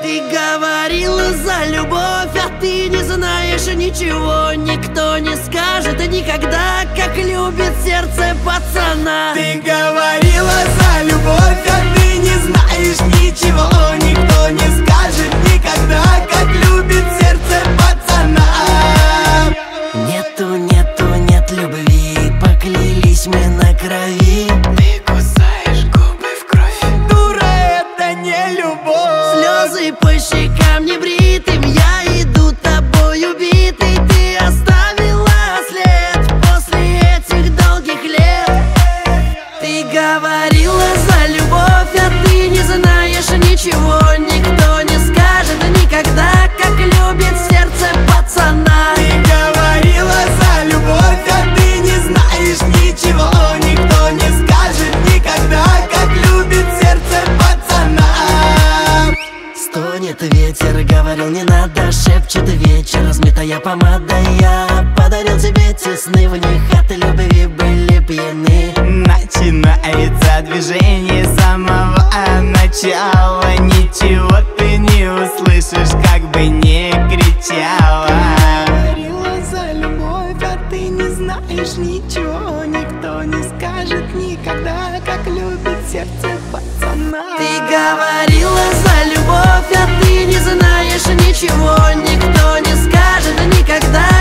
Ты говорила за любовь, а ты не знаешь ничего. Никто не скажет никогда, как любит сердце пацана. Ты говорила за любовь, а ты не знаешь ничего. Никто не скажет никогда, как любит сердце пацана. Нет любви, поклялись мы на крови. Ты кусаешь губы в кровь. Дура, это не любовь. Слезы по щекам небритым, я иду тобой убитый. Ты оставила след после этих долгих лет. Ты говорила за любовь, а ты не знаешь ничего. Никто не скажет никогда, как любит сердце пацана. Ты говорила за любовь, а ты не знаешь ничего. Никто не скажет никогда, как любит сердце пацана. Стонет ветер, говорил не надо, шепчет вечер, размытая помада. Я подарил тебе те сны, в них от любви были пьяны. Начинается движение с самого начала. Ничего ты не услышишь, как бы не кричала. Говорила за любовь, а ты не знаешь ничего. Никто не скажет никогда, как любит сердце пацана. Ты говорила за любовь, а ты не знаешь ничего. Никто не скажет никогда,